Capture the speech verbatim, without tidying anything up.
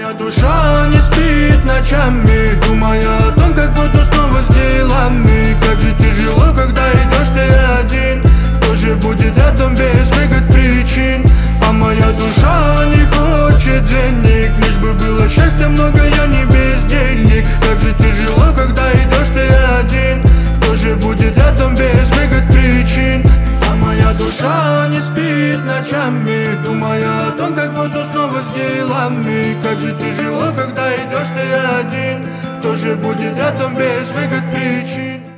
моя душа не спит ночами, думая о том, как буду снова с делами. Как же тяжело, когда идешь ты один. Кто же будет рядом без выгод причин? А моя душа не хочет денег, лишь бы было счастья много, я не бездельник. Как же тяжело, когда идешь ты один. Кто же будет рядом без выгод причин? А моя душа не спит ночами, думая о том, как буду снова с делами. Как же тяжело, когда идешь ты один. Кто же будет рядом без выгод причин?